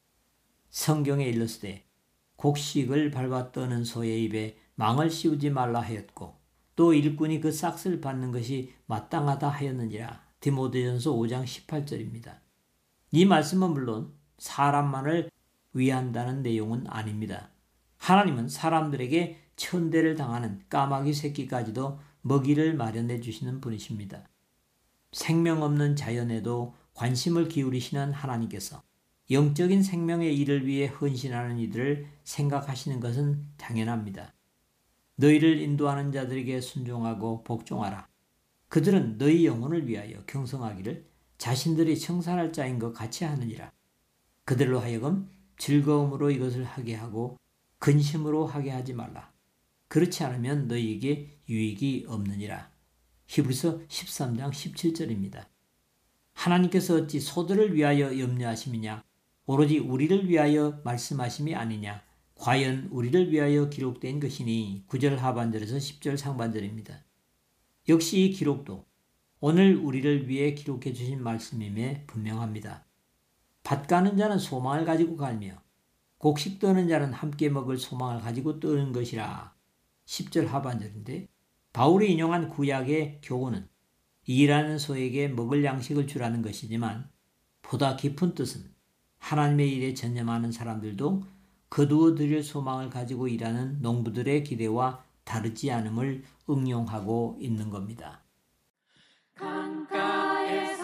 [SPEAKER 3] 성경에 일렀으되 곡식을 밟아 떠는 소의 입에 망을 씌우지 말라 하였고 또 일꾼이 그 싹을 받는 것이 마땅하다 하였느니라. 디모데전서 오 장 십팔 절입니다. 이 말씀은 물론 사람만을 위한다는 내용은 아닙니다. 하나님은 사람들에게 천대를 당하는 까마귀 새끼까지도 먹이를 마련해 주시는 분이십니다. 생명 없는 자연에도 관심을 기울이시는 하나님께서 영적인 생명의 일을 위해 헌신하는 이들을 생각하시는 것은 당연합니다. 너희를 인도하는 자들에게 순종하고 복종하라. 그들은 너희 영혼을 위하여 경성하기를 자신들이 청산할 자인 것 같이 하느니라. 그들로 하여금 즐거움으로 이것을 하게 하고 근심으로 하게 하지 말라. 그렇지 않으면 너희에게 유익이 없느니라. 히브리서 십삼 장 십칠 절입니다. 하나님께서 어찌 소들을 위하여 염려하심이냐? 오로지 우리를 위하여 말씀하심이 아니냐? 과연 우리를 위하여 기록된 것이니 구 절 하반절에서 십 절 상반절입니다. 역시 이 기록도 오늘 우리를 위해 기록해 주신 말씀임에 분명합니다. 밭 가는 자는 소망을 가지고 갈며 곡식 떠는 자는 함께 먹을 소망을 가지고 떠는 것이라. 십 절 하반절인데 바울이 인용한 구약의 교훈은 일하는 소에게 먹을 양식을 주라는 것이지만 보다 깊은 뜻은 하나님의 일에 전념하는 사람들도 거두어 드릴 소망을 가지고 일하는 농부들의 기대와 다르지 않음을 응용하고 있는 겁니다.
[SPEAKER 4] 강가에서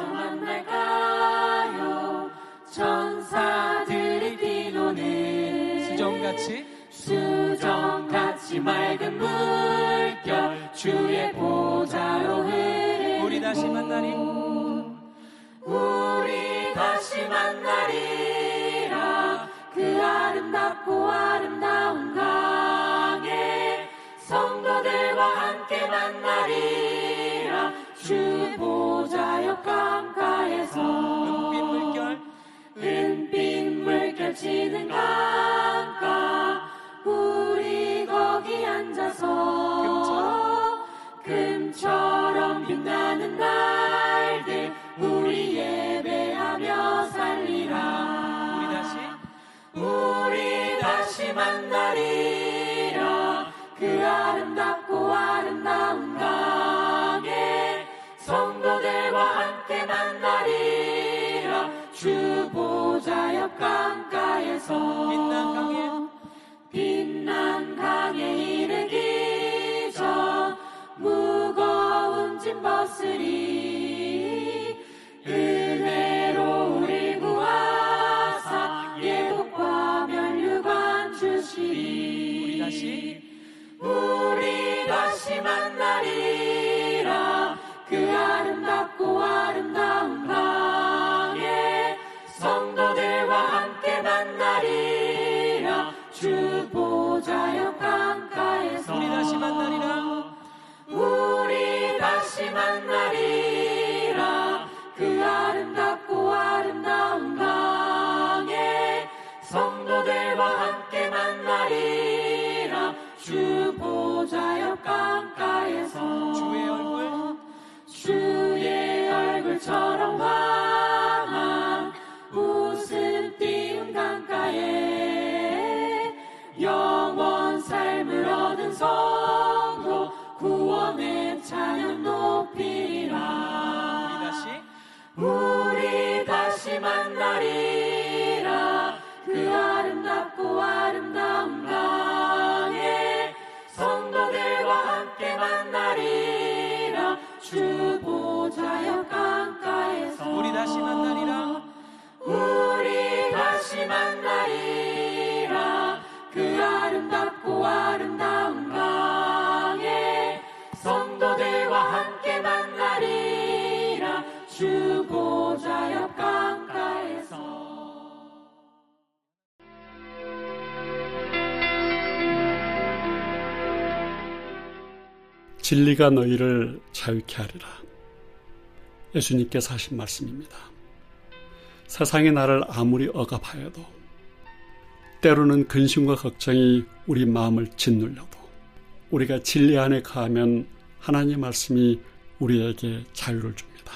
[SPEAKER 5] 수정같이
[SPEAKER 6] 수정같이 맑은 물결 주의 보좌로 흐르는
[SPEAKER 5] 우리 다시 만나리
[SPEAKER 6] 우리 다시 만나리라. 그 아름답고 아름다운 강에 성도들과 함께 만나리라. 주 보좌 옆 강가에서
[SPEAKER 5] 은빛 물결
[SPEAKER 6] 은빛 물결 치는 강가 우리 거기 앉아서 금처럼 빛나는 날들 우리 예배하며 살리라.
[SPEAKER 5] 우리 다시
[SPEAKER 6] 우리 다시 만나리라. 그 아름답고 아름다운 강에 성도들과 함께 만나리라. 주 보좌 옆 강가에서
[SPEAKER 5] 빛난 강에
[SPEAKER 6] 빛난 강에 이르기 전 무거운 짐 벗으리. 은혜로 우리 구하사 예복과 면류관 주시리.
[SPEAKER 5] 우리 다시
[SPEAKER 6] 우리 다시 만나리라. 그 아름답고 아름다운 강에 성도들과 함께 만나리라. 주 보좌 옆 강가에서
[SPEAKER 5] 우리 다시 만나리라.
[SPEAKER 6] 우리 다시 만나리라. 그 아름답고 아름다운 강에 성도들과 함께 만나리라. 주 보좌 옆 강가에서
[SPEAKER 5] 주의 얼굴
[SPEAKER 6] 주의 얼굴처럼 환한 웃음 띄운 강가에 영원 삶을 얻은 성도 구원의 찬양 높이리라.
[SPEAKER 5] 우리 다시
[SPEAKER 6] 우리 다시 만나리라. 그 아름답고 아름다운 강에 성도들과 함께 만나리라. 주 보좌 옆 강가에서
[SPEAKER 5] 우리 다시 만나리라.
[SPEAKER 6] 우리 다시 만나리라. 그 아름답고 아름다운 강에 성도들과 함께 만나리라. 주 보좌 옆 강가에서
[SPEAKER 2] 진리가 너희를 자유케 하리라. 예수님께서 하신 말씀입니다. 세상이 나를 아무리 억압하여도, 때로는 근심과 걱정이 우리 마음을 짓눌려도, 우리가 진리 안에 가면 하나님의 말씀이 우리에게 자유를 줍니다.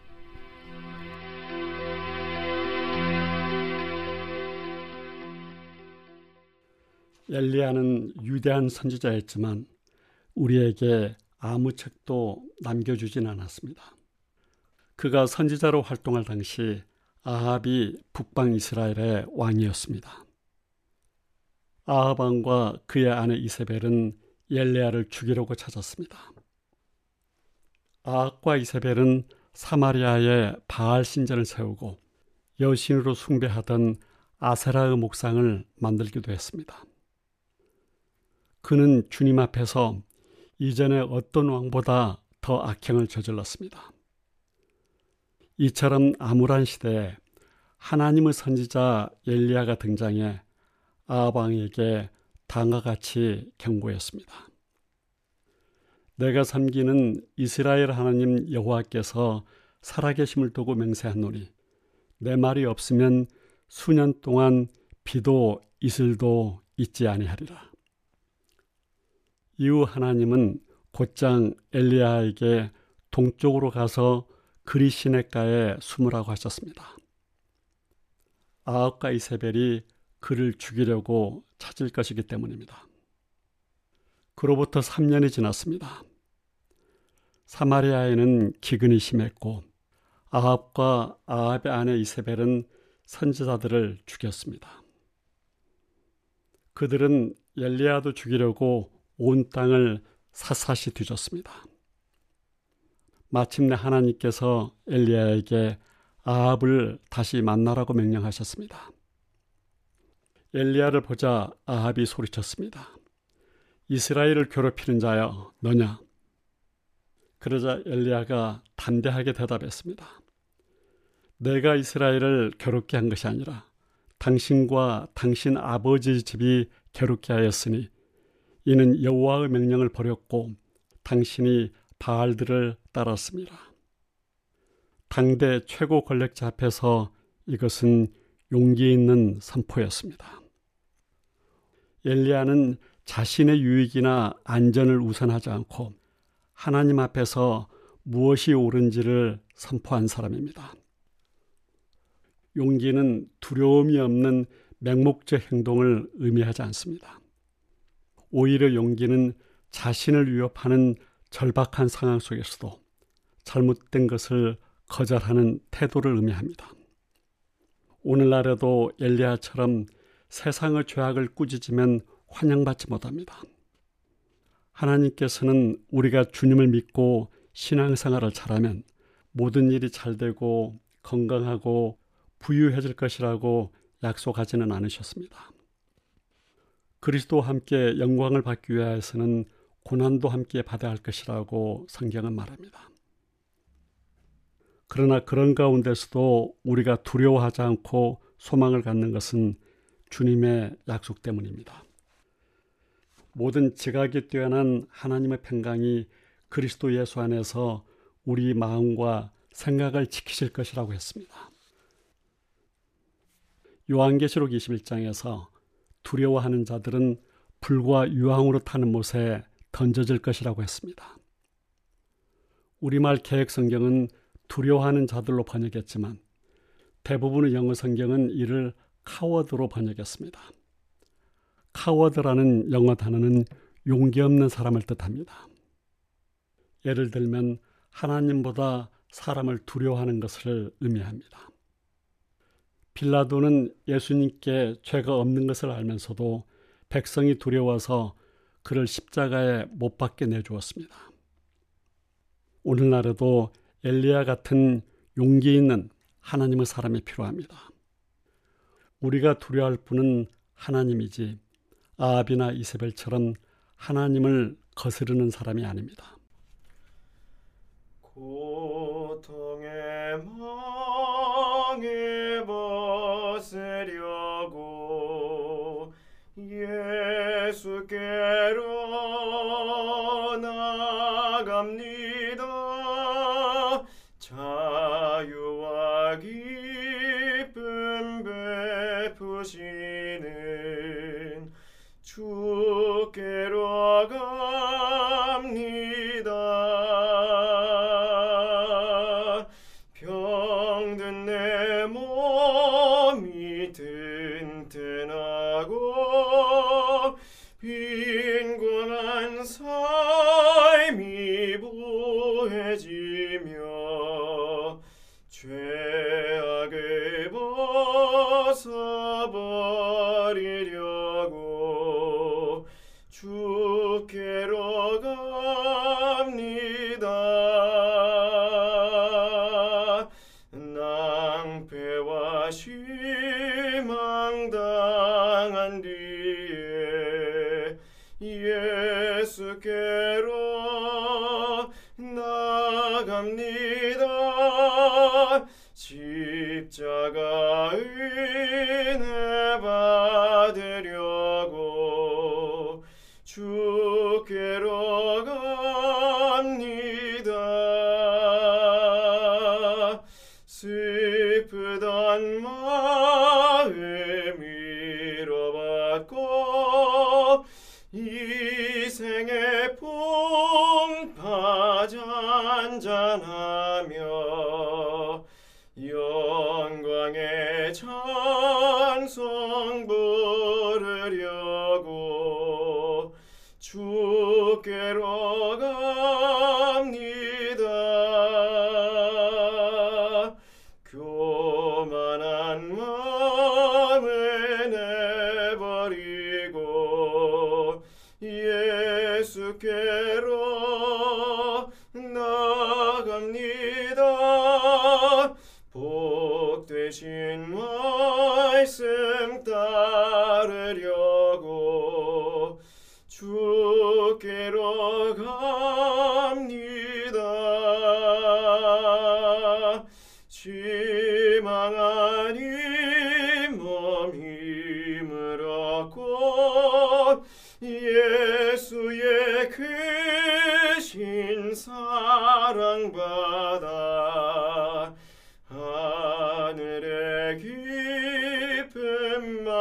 [SPEAKER 2] 엘리야는 위대한 선지자였지만 우리에게 아무 책도 남겨주진 않았습니다. 그가 선지자로 활동할 당시 아합이 북방 이스라엘의 왕이었습니다. 아합 왕과 그의 아내 이세벨은 엘리야를 죽이려고 찾았습니다. 아합과 이세벨은 사마리아에 바알 신전을 세우고 여신으로 숭배하던 아세라의 목상을 만들기도 했습니다. 그는 주님 앞에서 이전에 어떤 왕보다 더 악행을 저질렀습니다. 이처럼 암울한 시대에 하나님의 선지자 엘리야가 등장해 아합 왕에게 다음과 같이 경고했습니다. 내가 섬기는 이스라엘 하나님 여호와께서 살아계심을 두고 맹세하노니 내 말이 없으면 수년 동안 비도 이슬도 있지 아니하리라. 이후 하나님은 곧장 엘리야에게 동쪽으로 가서 그리 시냇가에 숨으라고 하셨습니다. 아합과 이세벨이 그를 죽이려고 찾을 것이기 때문입니다. 그로부터 삼 년이 지났습니다. 사마리아에는 기근이 심했고 아합과 아합의 아내 이세벨은 선지자들을 죽였습니다. 그들은 엘리야도 죽이려고 온 땅을 샅샅이 뒤졌습니다. 마침내 하나님께서 엘리야에게 아합을 다시 만나라고 명령하셨습니다. 엘리야를 보자 아합이 소리쳤습니다. 이스라엘을 괴롭히는 자여 너냐? 그러자 엘리야가 담대하게 대답했습니다. 내가 이스라엘을 괴롭게 한 것이 아니라 당신과 당신 아버지 집이 괴롭게 하였으니 이는 여호와의 명령을 버렸고 당신이 바알들을 따랐습니다. 당대 최고 권력자 앞에서 이것은 용기 있는 선포였습니다. 엘리야는 자신의 유익이나 안전을 우선하지 않고 하나님 앞에서 무엇이 옳은지를 선포한 사람입니다. 용기는 두려움이 없는 맹목적 행동을 의미하지 않습니다. 오히려 용기는 자신을 위협하는 절박한 상황 속에서도 잘못된 것을 거절하는 태도를 의미합니다. 오늘날에도 엘리야처럼 세상의 죄악을 꾸짖으면 환영받지 못합니다. 하나님께서는 우리가 주님을 믿고 신앙생활을 잘하면 모든 일이 잘되고 건강하고 부유해질 것이라고 약속하지는 않으셨습니다. 그리스도와 함께 영광을 받기 위해서는 고난도 함께 받아야 할 것이라고 성경은 말합니다. 그러나 그런 가운데서도 우리가 두려워하지 않고 소망을 갖는 것은 주님의 약속 때문입니다. 모든 지각이 뛰어난 하나님의 평강이 그리스도 예수 안에서 우리 마음과 생각을 지키실 것이라고 했습니다. 요한계시록 이십일 장에서 두려워하는 자들은 불과 유황으로 타는 못에 던져질 것이라고 했습니다. 우리말 개역 성경은 두려워하는 자들로 번역했지만 대부분의 영어 성경은 이를 카워드로 번역했습니다. 카워드라는 영어 단어는 용기 없는 사람을 뜻합니다. 예를 들면 하나님보다 사람을 두려워하는 것을 의미합니다. 빌라도는 예수님께 죄가 없는 것을 알면서도 백성이 두려워서 그를 십자가에 못 박게 내주었습니다. 오늘날에도 엘리야 같은 용기 있는 하나님의 사람이 필요합니다. 우리가 두려워할 분은 하나님이지 아합이나 이세벨처럼 하나님을 거스르는 사람이 아닙니다.
[SPEAKER 7] 고통의 망에 벗으려고 예수께로 나갑니다. 자유와 기쁨 베푸시는 주께로 갑니다. 병든 내 몸이 튼튼하고 빈곤한 삶이 부해지며 죄악을 벗어버리려고 주께로 갑니다. 낭패와 실망당한 뒤에 예수께로 나갑니다. 십자가 은혜 받으려고 주께로 갑니다. 슬프던 마음 위로받고 이 생의 풍파 잔잔하며 영광의 찬송 부르려고 주께로 갑니다. 교만한 마음을 내버리고 예수께로 나갑니다. 복 되신 말씀 따르려고 주께로 갑니다. 지망하니 몸 힘을 얻고 예수의 크신 사랑받아 하늘의 기쁨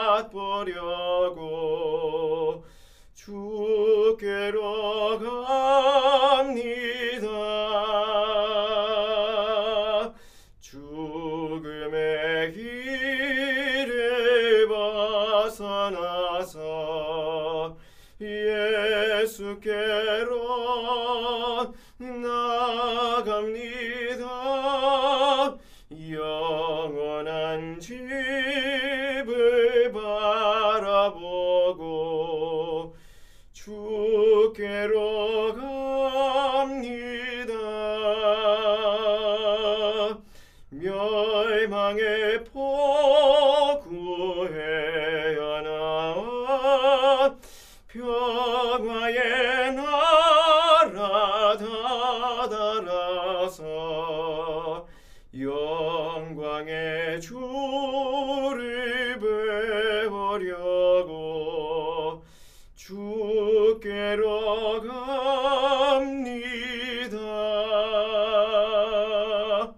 [SPEAKER 7] 맛보려고 주께로 갑니다. 죽음의 길을 벗어나서 예수께로 나갑니다. 영원한 집을 바라보고 주께로 갑니다. 멸망의 포구에 나와 평화의 나라 다다라서 영광의 주를 배우려고 주께로 갑니다.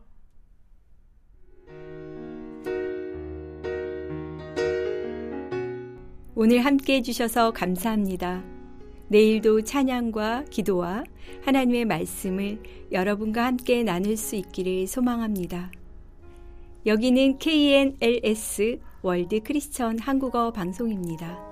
[SPEAKER 1] 오늘 함께 해주셔서 감사합니다. 내일도 찬양과 기도와 하나님의 말씀을 여러분과 함께 나눌 수 있기를 소망합니다. 여기는 케이엔엘에스 월드 크리스천 한국어 방송입니다.